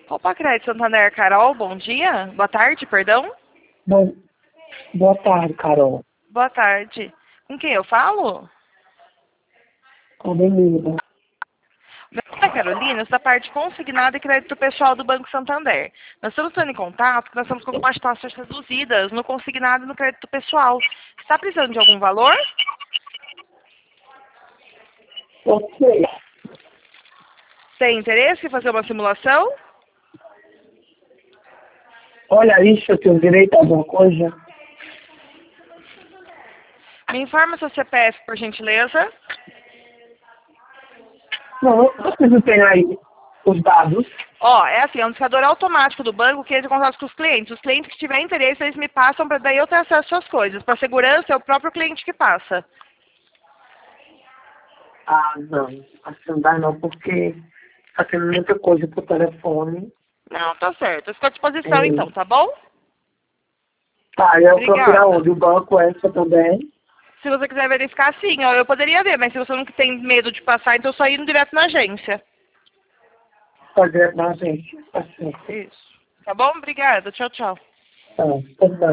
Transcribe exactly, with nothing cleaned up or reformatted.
Opa, Crédito Santander, Carol, bom dia. Boa tarde, perdão. Bom, boa tarde, Carol. Boa tarde. Com quem eu falo? Com Denilda. Meu nome é Carolina, eu sou da parte consignada e crédito pessoal do Banco Santander. Nós estamos tendo em contato porque nós estamos com algumas taxas reduzidas no consignado e no crédito pessoal. Está precisando de algum valor? Você, Tem interesse em fazer uma simulação? olha isso, eu tenho direito a alguma coisa? Me informa seu C P F, por gentileza. Não, vocês não têm aí os dados? Ó, é assim, é um indicador automático do banco que entra em contato com os clientes. Os clientes que tiverem interesse, eles me passam para daí eu ter acesso às suas coisas. Para segurança, é o próprio cliente que passa. Ah, não. Assim não dá não, porque está tendo muita coisa por telefone. Não, tá certo. Eu fico à disposição, É. então, tá bom? Tá, eu procurar Obrigada. onde? O banco essa também? Se você quiser verificar, sim, ó, eu poderia ver, mas se você não tem medo de passar, então eu só indo direto na agência. Fazer na gente. Tá certo. Isso. Tá bom? Obrigada. Tchau, tchau. Tá, tá bom.